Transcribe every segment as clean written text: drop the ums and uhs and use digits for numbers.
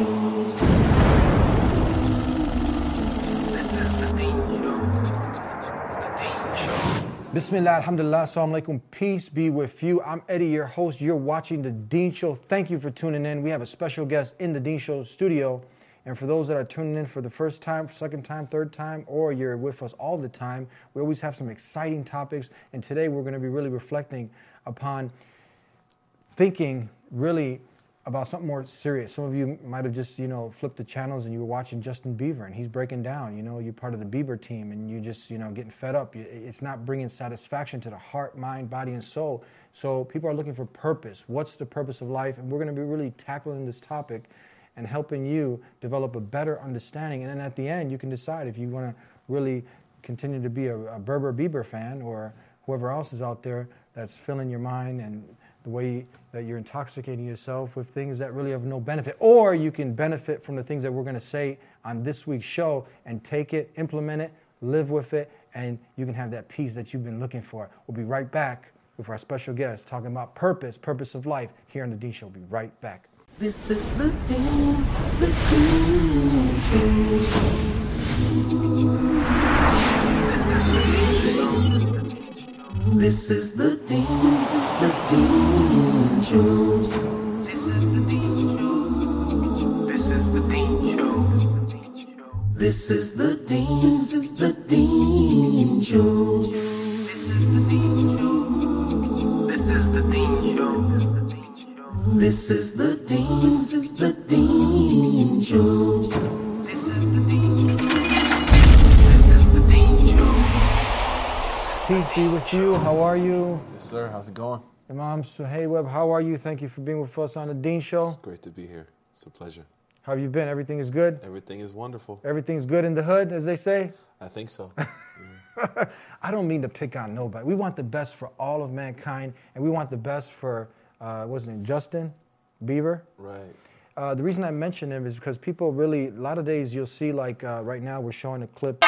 Bismillah, alhamdulillah, assalamu alaikum, peace be with you. I'm Eddie, your host. You're watching The Dean Show. Thank you for tuning in. We have a special guest in The Dean Show studio. And for those that are tuning in for the first time, second time, third time, or you're with us all the time, we always have some exciting topics. And today we're going to be really reflecting upon thinking really about something more serious. Some of you might have just, flipped the channels and you were watching Justin Bieber and he's breaking down. You're part of the Bieber team and you're just, getting fed up. It's not bringing satisfaction to the heart, mind, body, and soul. So people are looking for purpose. What's the purpose of life? And we're going to be really tackling this topic and helping you develop a better understanding. And then at the end, you can decide if you want to really continue to be a Berber Bieber fan or whoever else is out there that's filling your mind and the way that you're intoxicating yourself with things that really have no benefit. Or you can benefit from the things that we're going to say on this week's show and take it, implement it, live with it, and you can have that peace that you've been looking for. We'll be right back with our special guest talking about purpose of life here on The Dean Show. We'll be right back. This is The Dean Show. This is the Dean Show. This is the Dean Show. This is the Dean Show. This is the Dean Show. This is the Dean Show. This is the Dean Show. This is the Dean Show. This is the Dean Show. Peace be with you. How are you? Yes, sir. How's it going? Imam Suhail Webb, how are you? Thank you for being with us on The Dean Show. It's great to be here. It's a pleasure. How have you been? Everything is good? Everything is wonderful. Everything's good in the hood, as they say? I think so. I don't mean to pick on nobody. We want the best for all of mankind, and we want the best for, Justin Bieber? Right. The reason I mention him is because people really, a lot of days you'll see, like right now we're showing a clip.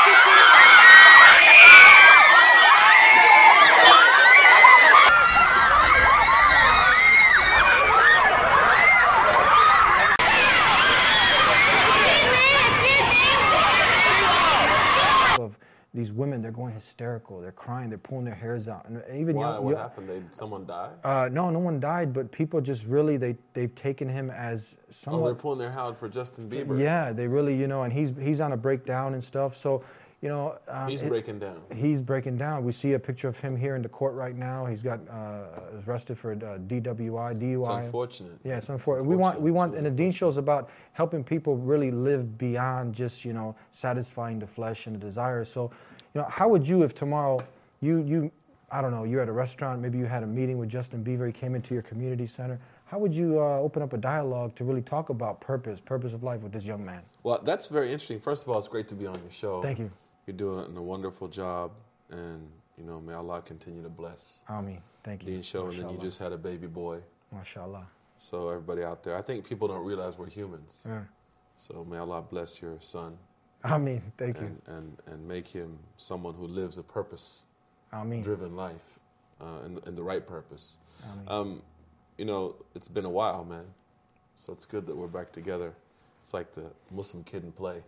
These women, they're going hysterical. They're crying. They're pulling their hairs out. And even why? What happened? Someone died? No one died. But people just really they've taken him as someone. Oh, they're pulling their hair out for Justin Bieber. Yeah, they really and he's on a breakdown and stuff. So he's breaking down. He's breaking down. We see a picture of him here in the court right now. He's got arrested for DUI. It's unfortunate. Yeah, it's unfortunate. We want, and The Dean Show is about helping people really live beyond just satisfying the flesh and the desires. So, how would you, if tomorrow you I don't know, you're at a restaurant, maybe you had a meeting with Justin Bieber, he came into your community center. How would you open up a dialogue to really talk about purpose of life with this young man? Well, that's very interesting. First of all, it's great to be on your show. Thank you. You're doing a wonderful job, and may Allah continue to bless. Ameen. Thank you. Dean Show, Mashallah. And then you just had a baby boy. MashaAllah. So everybody out there, I think people don't realize we're humans. Yeah. So may Allah bless your son. Ameen. Thank you. And make him someone who lives a Ameen. purpose-driven life, and the right purpose. Ameen. It's been a while, man. So it's good that we're back together. It's like the Muslim Kid and Play.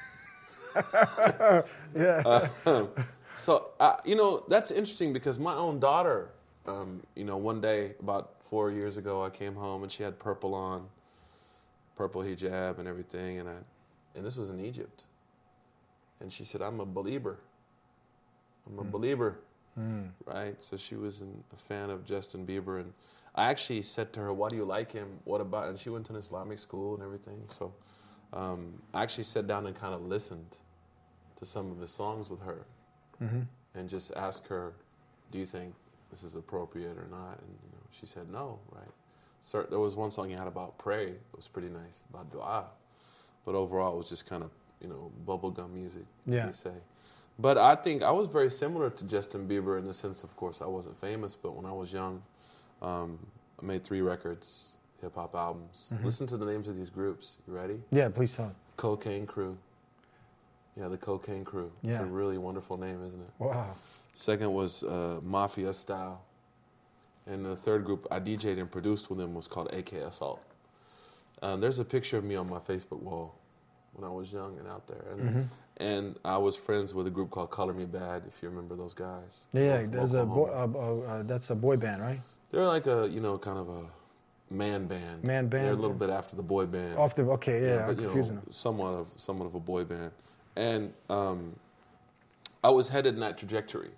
Yeah. That's interesting because my own daughter, one day about 4 years ago, I came home and she had purple on, purple hijab and everything, and this was in Egypt. And she said, "I'm a believer. I'm a believer." Right? So she was a fan of Justin Bieber, and I actually said to her, "Why do you like him? What about?" And she went to an Islamic school and everything. So I actually sat down and kind of listened to some of his songs with her, and just asked her, "Do you think this is appropriate or not?" And she said no. Right? So there was one song he had about pray. It was pretty nice, about dua, but overall it was just kind of bubblegum music. Yeah. They say. But I think I was very similar to Justin Bieber in the sense, of course, I wasn't famous, but when I was young, I made 3 records, hip-hop albums. Listen to the names of these groups. You ready? Yeah, please tell. Cocaine Crew. Yeah, the Cocaine Crew. Yeah. It's a really wonderful name, isn't it? Wow. Second was Mafia Style. And the third group I DJ'd and produced with them was called AK Assault. There's a picture of me on my Facebook wall when I was young and out there. And I was friends with a group called Color Me Bad, if you remember those guys. Yeah, there's that's a boy band, right? They're like a, kind of a man band. Man band. They're a little bit after the boy band. But confusing them. Somewhat of a boy band. And I was headed in that trajectory,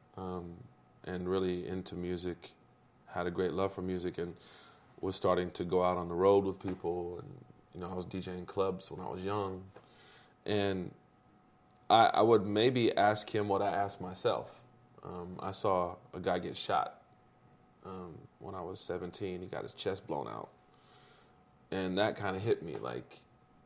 and really into music, had a great love for music, and was starting to go out on the road with people. And, I was DJing clubs when I was young. And I would maybe ask him what I asked myself. I saw a guy get shot when I was 17. He got his chest blown out. And that kind of hit me like,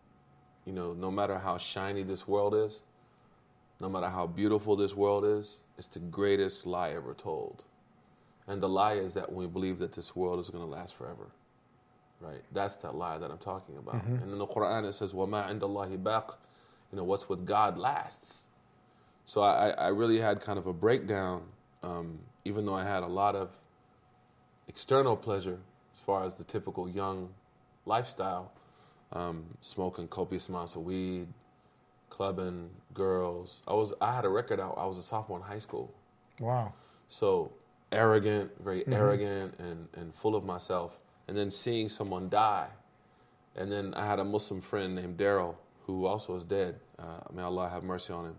no matter how shiny this world is, no matter how beautiful this world is, it's the greatest lie ever told. And the lie is that when we believe that this world is going to last forever. Right? That's that lie that I'm talking about. And in the Quran it says, وَمَا عِنْدَ اللَّهِ بَاقٍ. What's with God lasts. So I really had kind of a breakdown, even though I had a lot of external pleasure as far as the typical young lifestyle, smoking copious amounts of weed, clubbing, girls. I had a record out. I was a sophomore in high school. Wow. So arrogant, very arrogant and full of myself. And then seeing someone die. And then I had a Muslim friend named Daryl, who also is dead, may Allah have mercy on him,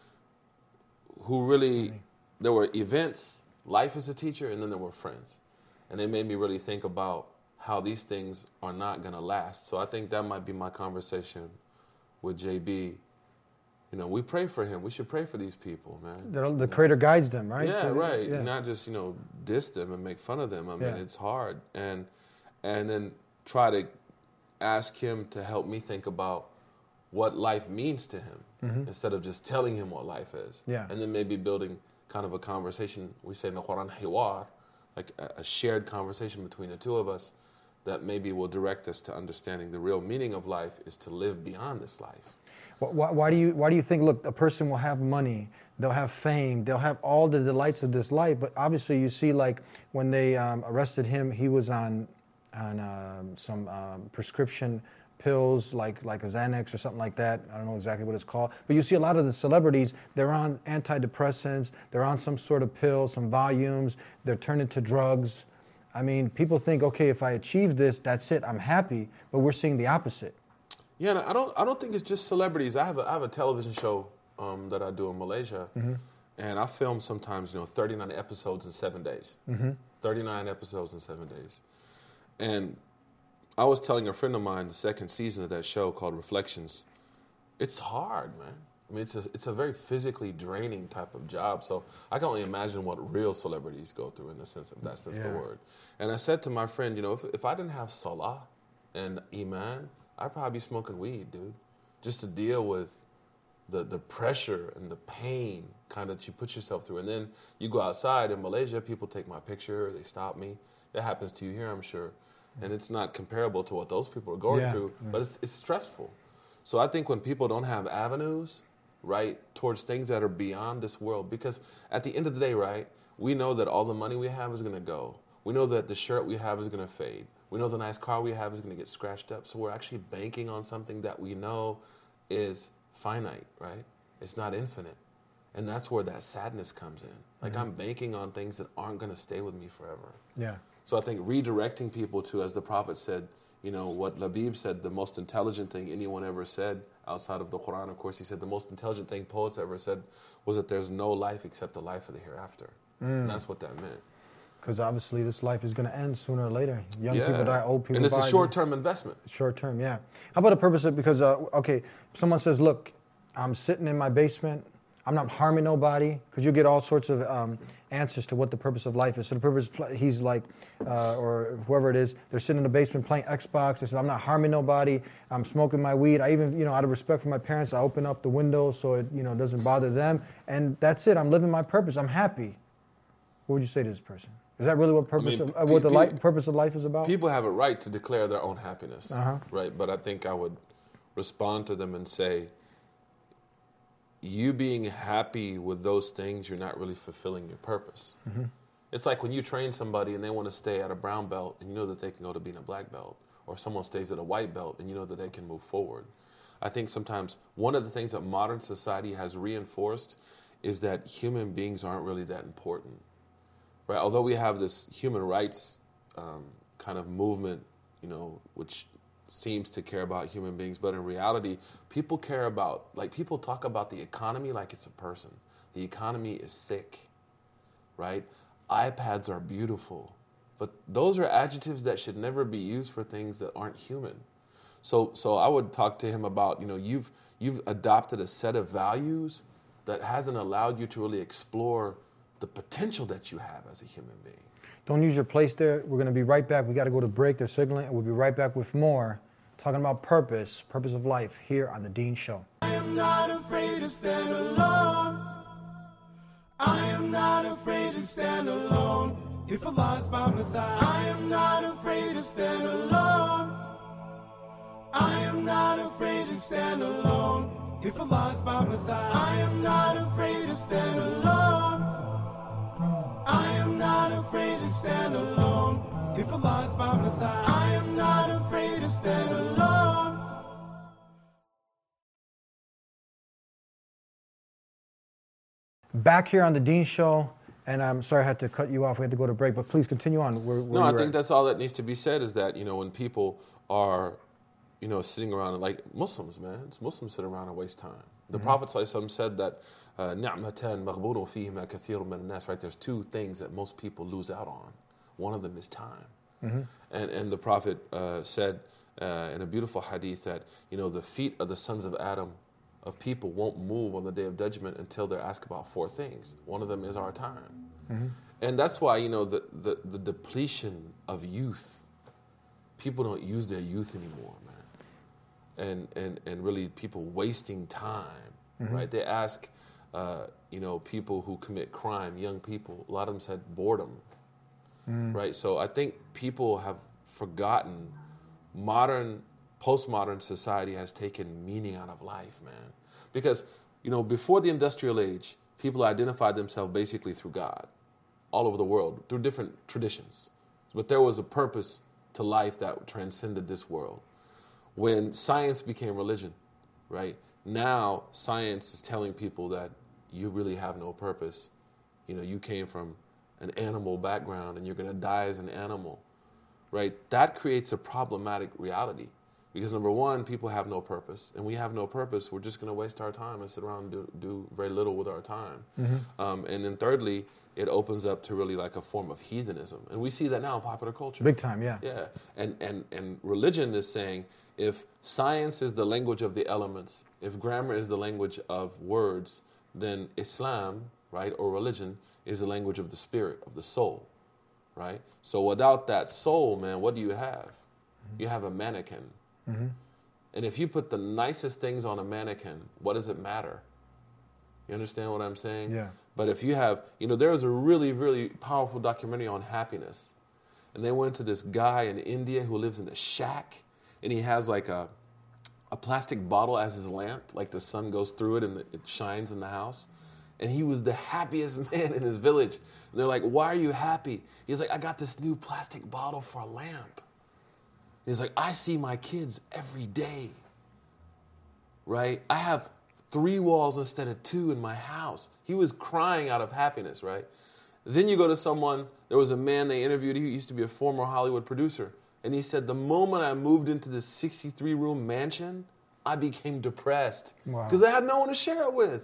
who really, there were events, life as a teacher, and then there were friends. And they made me really think about how these things are not going to last. So I think that might be my conversation with JB. We pray for him. We should pray for these people, man. The Creator guides them, right? Yeah, right. Yeah. Not just, diss them and make fun of them. I mean, it's hard. And then try to ask him to help me think about what life means to him instead of just telling him what life is. Yeah. And then maybe building kind of a conversation. We say in the Quran, hiwar, like a shared conversation between the two of us that maybe will direct us to understanding the real meaning of life is to live beyond this life. Why do you think, look, a person will have money, they'll have fame, they'll have all the delights of this life, but obviously you see like when they arrested him, he was on some prescription pills like a Xanax or something like that. I don't know exactly what it's called. But you see a lot of the celebrities, they're on antidepressants, they're on some sort of pill, some volumes, they're turned into drugs. I mean, people think, okay, if I achieve this, that's it, I'm happy. But we're seeing the opposite. Yeah, no, I don't think it's just celebrities. I have a television show that I do in Malaysia, and I film sometimes 39 episodes in 7 days. 39 episodes in 7 days, and I was telling a friend of mine the second season of that show called Reflections. It's hard, man. I mean, it's a very physically draining type of job. So I can only imagine what real celebrities go through in the sense of that sense of the word. And I said to my friend, if I didn't have salah and iman, I'd probably be smoking weed, dude, just to deal with the pressure and the pain kind of that you put yourself through. And then you go outside in Malaysia, people take my picture, they stop me. That happens to you here, I'm sure. And it's not comparable to what those people are going through, but it's stressful. So I think when people don't have avenues, right, towards things that are beyond this world, because at the end of the day, right, we know that all the money we have is going to go. We know that the shirt we have is going to fade. We know the nice car we have is going to get scratched up. So we're actually banking on something that we know is finite, right? It's not infinite. And that's where that sadness comes in. Like I'm banking on things that aren't going to stay with me forever. Yeah. So I think redirecting people to, as the Prophet said, what Labib said, the most intelligent thing anyone ever said outside of the Quran, of course, he said the most intelligent thing poets ever said was that there's no life except the life of the hereafter. And that's what that meant. Because obviously this life is going to end sooner or later. Young people die, old people die. And it's a short-term investment. Short-term, yeah. How about a purpose of, because, someone says, look, I'm sitting in my basement, I'm not harming nobody, because you get all sorts of answers to what the purpose of life is. So the purpose, he's like, or whoever it is, they're sitting in the basement playing Xbox. They said, I'm not harming nobody. I'm smoking my weed. I even, out of respect for my parents, I open up the window so it, doesn't bother them. And that's it. I'm living my purpose. I'm happy. What would you say to this person? Is that really what purpose purpose of life is about? People have a right to declare their own happiness, right? But I think I would respond to them and say, you being happy with those things, you're not really fulfilling your purpose. It's like when you train somebody and they want to stay at a brown belt and you know that they can go to being a black belt, or someone stays at a white belt and you know that they can move forward. I think sometimes one of the things that modern society has reinforced is that human beings aren't really that important, right? Although we have this human rights kind of movement, you know, which seems to care about human beings, but in reality, people care about, like, people talk about the economy like it's a person. The economy is sick, right? iPads are beautiful, but those are adjectives that should never be used for things that aren't human. So I would talk to him about, you know, you've adopted a set of values that hasn't allowed you to really explore the potential that you have as a human being. Don't use your place there. We're going to be right back. We got to go to break. They're signaling, and we'll be right back with more, talking about purpose of life here on The Dean Show. I am not afraid to stand alone. I am not afraid to stand alone. If Allah's by my side, I am not afraid to stand alone. I am not afraid to stand alone. If Allah's by my side, I am not afraid to stand alone. I am not afraid to stand alone. If Allah's by my side, I am not afraid to stand alone. Back here on The Dean Show, and I'm sorry I had to cut you off. We had to go to break, but please continue on. No, I think that's all that needs to be said is that, you know, when people are, you know, sitting around, and like Muslims, man, it's Muslims sit around and waste time. The Prophet ﷺ said that, نِعْمَتَانْ مَغْبُورٌ فِيهِمَا كَثِيرٌ مِنَ النَّاسِ, right? There's two things that most people lose out on. One of them is time. And the Prophet said in a beautiful hadith that, you know, the feet of the sons of Adam, of people, won't move on the day of judgment until they're asked about four things. One of them is our time. And that's why, you know, the depletion of youth, people don't use their youth anymore, man. And really people wasting time, right? They ask, you know, people who commit crime, young people, a lot of them said boredom, right? So I think people have forgotten postmodern society has taken meaning out of life, man. Because, you know, before the industrial age, people identified themselves basically through God all over the world, through different traditions. But there was a purpose to life that transcended this world. When science became religion, right? Now science is telling people that you really have no purpose. You know, you came from an animal background and you're going to die as an animal, right? That creates a problematic reality. Because number one, people have no purpose. And we have no purpose, we're just going to waste our time and sit around and do very little with our time. And then thirdly, it opens up to really like a form of heathenism. And we see that now in popular culture. Big time, yeah. Yeah. And religion is saying, if science is the language of the elements, if grammar is the language of words, then Islam, right, or religion, is the language of the spirit, of the soul, right? So without that soul, man, what do you have? You have a mannequin. And if you put the nicest things on a mannequin, what does it matter? You understand what I'm saying? Yeah. But if you have, you know, there was a really, really powerful documentary on happiness. And they went to this guy in India who lives in a shack, and he has like a plastic bottle as his lamp, like the sun goes through it and it shines in the house. And he was the happiest man in his village. And they're like, why are you happy? He's like, I got this new plastic bottle for a lamp. He's like, I see my kids every day, right? I have 3 walls instead of 2 in my house. He was crying out of happiness, right? Then you go to someone, there was a man they interviewed, he used to be a former Hollywood producer, and he said, the moment I moved into this 63-room mansion, I became depressed because I had no one to share it with.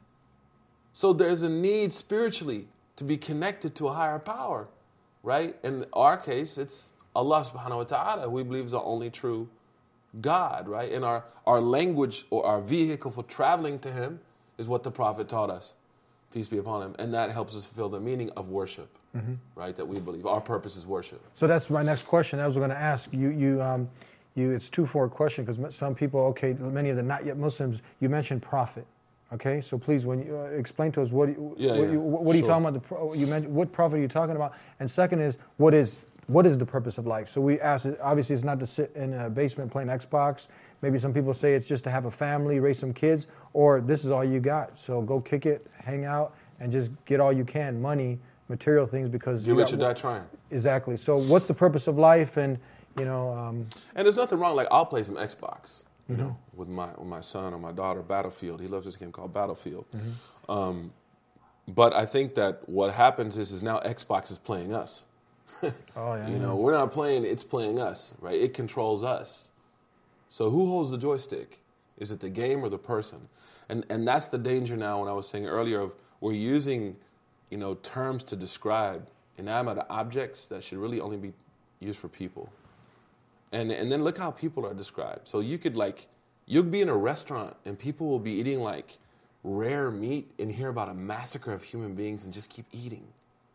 So there's a need spiritually to be connected to a higher power, right? In our case, it's Allah subhanahu wa ta'ala, we believe is the only true God, right? And our language or our vehicle for traveling to Him is what the Prophet taught us, peace be upon Him. And that helps us fulfill the meaning of worship, right? That we believe. Our purpose is worship. So that's my next question. I was going to ask you. It's two-fold question because some people, okay, many of the not yet Muslims, you mentioned prophet. Okay, so please, when you explain to us what are you talking about? You mentioned what prophet are you talking about? And second is what is the purpose of life? So we asked, obviously it's not to sit in a basement playing Xbox. Maybe some people say it's just to have a family, raise some kids, or this is all you got. So go kick it, hang out, and just get all you can, money, material things because Do rich or die trying. Exactly. So what's the purpose of life? And and there's nothing wrong. Like I'll play some Xbox, you know, with my son or my daughter. Battlefield. He loves this game called Battlefield. But I think that what happens is now Xbox is playing us. We're not playing, it's playing us, right? It controls us. So who holds the joystick? Is it the game or the person? And that's the danger now when I was saying earlier of we're using, terms to describe inanimate objects that should really only be used for people. And then look how people are described. So you'll be in a restaurant and people will be eating like rare meat and hear about a massacre of human beings and just keep eating.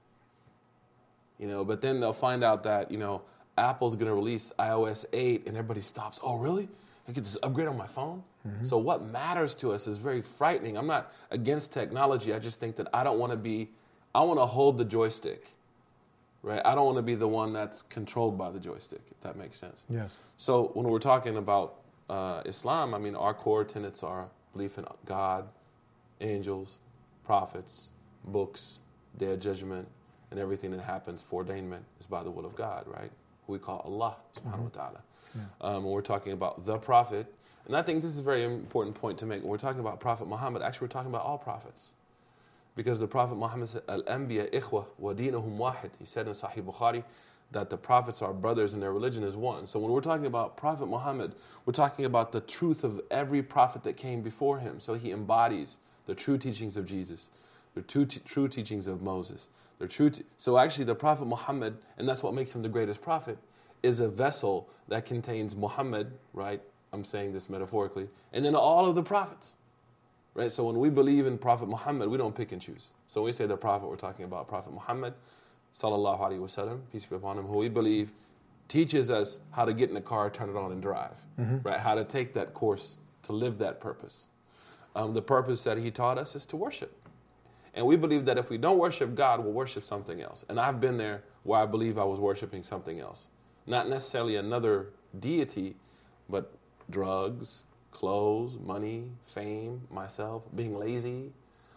But then they'll find out that, Apple's going to release iOS 8 and everybody stops. Oh, really? I get this upgrade on my phone? So what matters to us is very frightening. I'm not against technology. I just think that I want to hold the joystick, right? I don't want to be the one that's controlled by the joystick, if that makes sense. Yes. So when we're talking about Islam, our core tenets are belief in God, angels, prophets, books, day of judgment, and everything that happens for ordainment is by the will of God, right? Who we call Allah, subhanahu wa ta'ala. When we're talking about the prophet, and I think this is a very important point to make. When we're talking about Prophet Muhammad, actually we're talking about all prophets. Because the Prophet Muhammad said, Al-Anbiya ikhwa wa deenuhum wahid. He said in Sahih Bukhari that the prophets are brothers and their religion is one. So when we're talking about Prophet Muhammad, we're talking about the truth of every prophet that came before him. So he embodies the true teachings of Jesus, the true teachings of Moses. So actually the Prophet Muhammad, and that's what makes him the greatest prophet, is a vessel that contains Muhammad, right? I'm saying this metaphorically, and then all of the prophets, right? So when we believe in Prophet Muhammad, we don't pick and choose. So when we say the prophet, we're talking about Prophet Muhammad, sallallahu alaihi wasallam, peace be upon him, who we believe teaches us how to get in the car, turn it on, and drive, right? How to take that course to live that purpose. The purpose that he taught us is to worship. And we believe that if we don't worship God, we'll worship something else. And I've been there where I believe I was worshiping something else. Not necessarily another deity, but drugs, clothes, money, fame, myself, being lazy.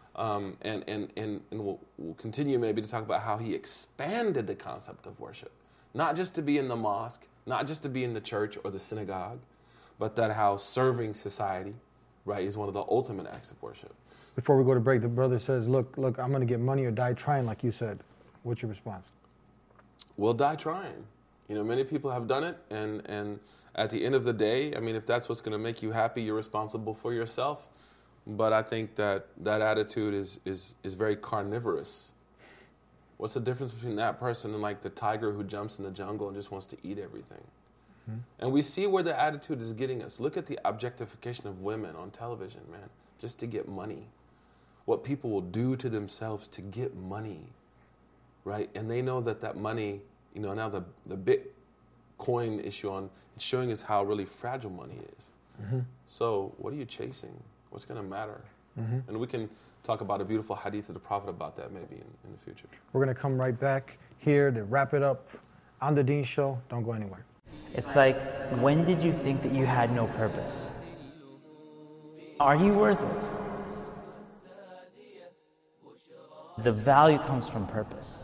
And we'll continue maybe to talk about how he expanded the concept of worship. Not just to be in the mosque, not just to be in the church or the synagogue, but that how serving society, right, is one of the ultimate acts of worship. Before we go to break, the brother says, look, I'm going to get money or die trying, like you said. What's your response? Well, die trying. Many people have done it, and at the end of the day, if that's what's going to make you happy, you're responsible for yourself. But I think that attitude is very carnivorous. What's the difference between that person and like the tiger who jumps in the jungle and just wants to eat everything? And we see where the attitude is getting us. Look at the objectification of women on television, man, just to get money. What people will do to themselves to get money, right? And they know that money, now the Bitcoin issue on showing us how really fragile money is. So what are you chasing? What's going to matter? And we can talk about a beautiful hadith of the Prophet about that maybe in the future. We're going to come right back here to wrap it up on The Deen Show. Don't go anywhere. It's like, when did you think that you had no purpose? Are you worthless? The value comes from purpose.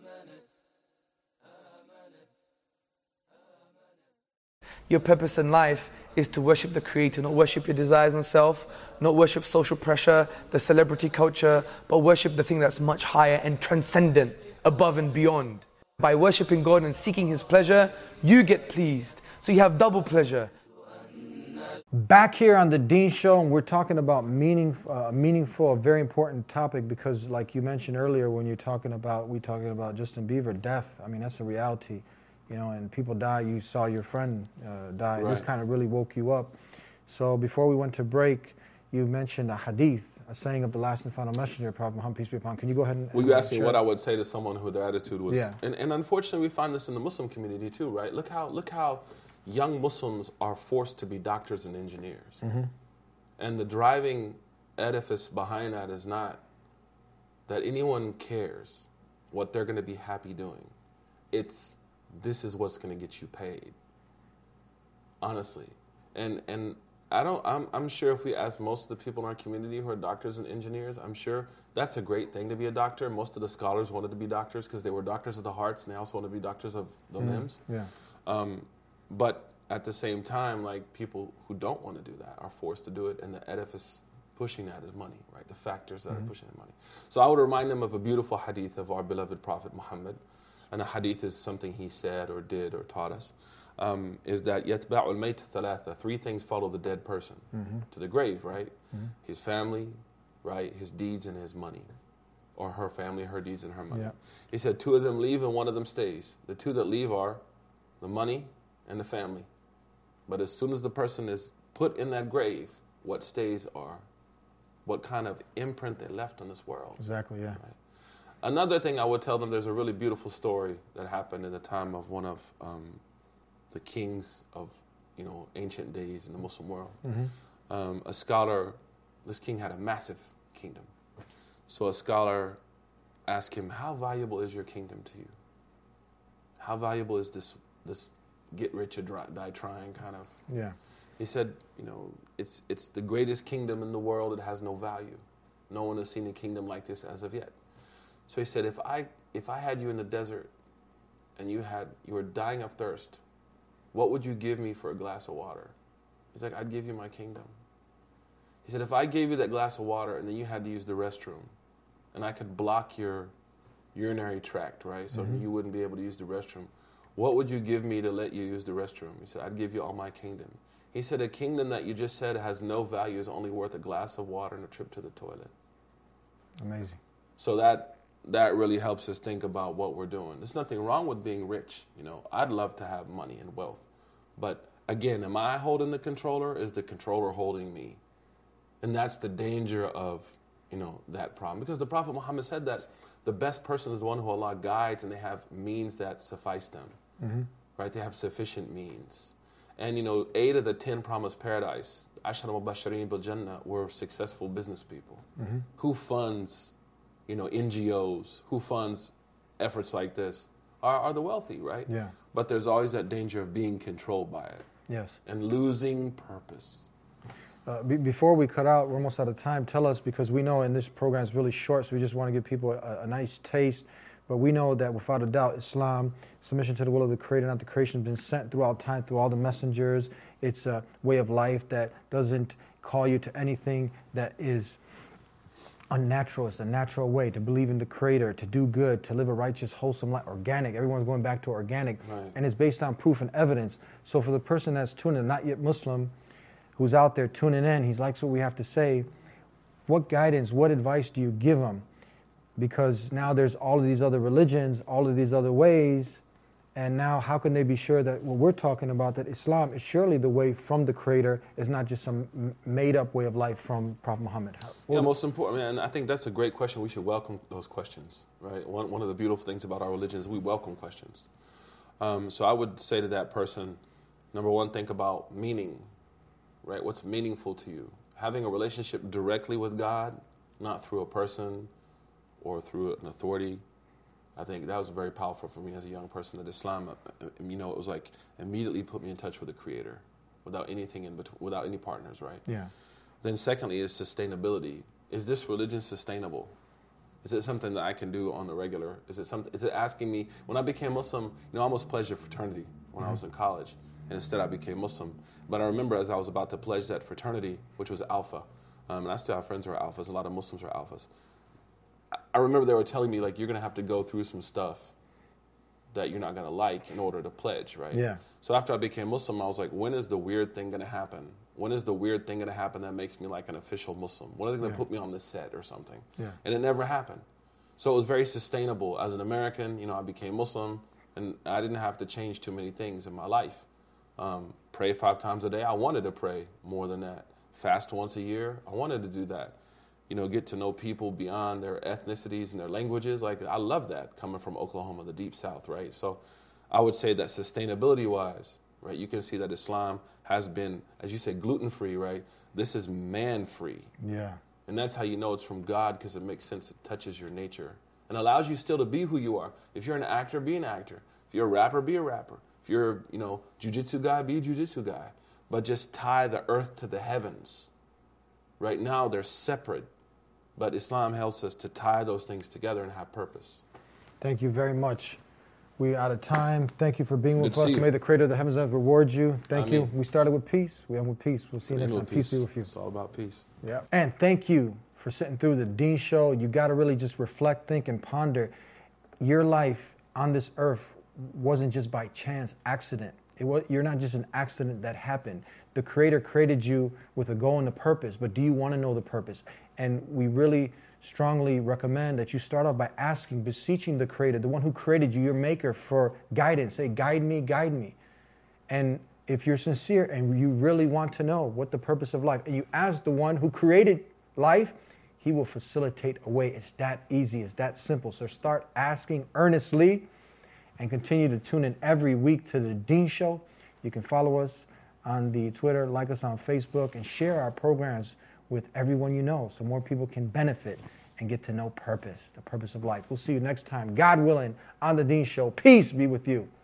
Your purpose in life is to worship the Creator, not worship your desires and self, not worship social pressure, the celebrity culture, but worship the thing that's much higher and transcendent, above and beyond. By worshiping God and seeking His pleasure, you get pleased. So you have double pleasure. Back here on The Deen Show, and we're talking about meaningful, a very important topic, because like you mentioned earlier, when we're talking about Justin Bieber, death, that's a reality. And people die. You saw your friend die. Right. This kind of really woke you up. So before we went to break, you mentioned a hadith, a saying of the last and final messenger, Prophet Muhammad, peace be upon him. Can you go ahead and... Well, you asked me what I would say to someone who their attitude was... Yeah. And unfortunately, we find this in the Muslim community too, right? Look how young Muslims are forced to be doctors and engineers. And the driving edifice behind that is not that anyone cares what they're going to be happy doing. This is what's going to get you paid. Honestly. And I'm sure if we ask most of the people in our community who are doctors and engineers, I'm sure that's a great thing to be a doctor. Most of the scholars wanted to be doctors because they were doctors of the hearts, and they also want to be doctors of the limbs. Yeah. But at the same time, like, people who don't want to do that are forced to do it, and the edifice pushing that is money, right? The factors that are pushing the money. So I would remind them of a beautiful hadith of our beloved Prophet Muhammad, and a hadith is something he said or did or taught us, is that يَتْبَعُ الْمَيْتَ ثَلَاثَ, 3 things follow the dead person to the grave, right? His family, right? His deeds and his money. Or her family, her deeds and her money. Yeah. He said 2 of them leave and 1 of them stays. The 2 that leave are the money and the family. But as soon as the person is put in that grave, what stays are what kind of imprint they left on this world. Exactly, yeah. Right? Another thing I would tell them, there's a really beautiful story that happened in the time of one of the kings of, ancient days in the Muslim world. A scholar, this king had a massive kingdom. So a scholar asked him, how valuable is your kingdom to you? How valuable is this get rich or die trying kind of? Yeah. He said, it's the greatest kingdom in the world. It has no value. No one has seen a kingdom like this as of yet. So he said, if I had you in the desert and you were dying of thirst, what would you give me for a glass of water? He's like, I'd give you my kingdom. He said, if I gave you that glass of water and then you had to use the restroom, and I could block your urinary tract, right, so you wouldn't be able to use the restroom, what would you give me to let you use the restroom? He said, I'd give you all my kingdom. He said, a kingdom that you just said has no value is only worth a glass of water and a trip to the toilet. Amazing. So that really helps us think about what we're doing. There's nothing wrong with being rich. I'd love to have money and wealth. But again, am I holding the controller? Is the controller holding me? And that's the danger of, that problem. Because the Prophet Muhammad said that the best person is the one who Allah guides and they have means that suffice them. Right? They have sufficient means. And 8 of the 10 promised paradise, Ashara Mubashirin bil Jannah, were successful business people. Who funds, NGOs, who funds efforts like this are the wealthy, right? Yeah. But there's always that danger of being controlled by it. Yes. And losing purpose. Before we cut out, we're almost out of time. Tell us, because we know, and this program is really short, so we just want to give people a nice taste. But we know that without a doubt, Islam, submission to the will of the Creator, not the creation, has been sent throughout time, through all the messengers. It's a way of life that doesn't call you to anything that is unnatural. It's a natural way to believe in the Creator, to do good, to live a righteous, wholesome life, organic. Everyone's going back to organic. Right. And it's based on proof and evidence. So for the person that's tuning in, not yet Muslim, who's out there tuning in, he likes what we have to say, what guidance, what advice do you give him? Because now there's all of these other religions, all of these other ways, and now how can they be sure that what we're talking about, that Islam is surely the way from the Creator, is not just some made-up way of life from Prophet Muhammad? Yeah, most important, and I think that's a great question. We should welcome those questions, right? One of the beautiful things about our religion is we welcome questions. So I would say to that person, number one, think about meaning, right? What's meaningful to you? Having a relationship directly with God, not through a person or through an authority. I think that was very powerful for me as a young person. That Islam, it was like immediately put me in touch with the Creator, without anything in between, without any partners, right? Yeah. Then secondly is sustainability. Is this religion sustainable? Is it something that I can do on the regular? Is it asking me, when I became Muslim, I almost pledged a fraternity when I was in college, and instead I became Muslim. But I remember as I was about to pledge that fraternity, which was Alpha, and I still have friends who are Alphas, a lot of Muslims are Alphas. I remember they were telling me, like, you're going to have to go through some stuff that you're not going to like in order to pledge, right? Yeah. So after I became Muslim, I was like, when is the weird thing going to happen? When is the weird thing going to happen that makes me like an official Muslim? When are they going to put me on the set or something? Yeah. And it never happened. So it was very sustainable. As an American, I became Muslim, and I didn't have to change too many things in my life. Pray 5 times a day. I wanted to pray more than that. Fast once a year. I wanted to do that. Get to know people beyond their ethnicities and their languages. Like, I love that, coming from Oklahoma, the deep south, right? So I would say that sustainability-wise, right, you can see that Islam has been, as you say, gluten-free, right? This is man-free. Yeah. And that's how you know it's from God, because it makes sense. It touches your nature and allows you still to be who you are. If you're an actor, be an actor. If you're a rapper, be a rapper. If you're, jiu-jitsu guy, be a jiu-jitsu guy. but just tie the earth to the heavens. Right now they're separate, but Islam helps us to tie those things together and have purpose. Thank you very much. We're out of time. Thank you for being with Good to us. see you. May the Creator of the heavens and earth reward you. Thank you. Amen. We started with peace. We end with peace. We'll see you next End time. with Peace be with you. It's all about peace. Yeah. And thank you for sitting through the Dean Show. You got to really just reflect, think, and ponder. Your life on this earth wasn't just by chance, accident. You're not just an accident that happened. The Creator created you with a goal and a purpose, but do you want to know the purpose? And we really strongly recommend that you start off by asking, beseeching the Creator, the one who created you, your maker, for guidance. Say, guide me, guide me. And if you're sincere and you really want to know what the purpose of life, and you ask the one who created life, he will facilitate a way. It's that easy. It's that simple. So start asking earnestly and continue to tune in every week to the Dean Show. You can follow us on the Twitter, like us on Facebook, and share our programs with everyone you know so more people can benefit and get to know purpose, the purpose of life. We'll see you next time, God willing, on the Dean Show. Peace be with you.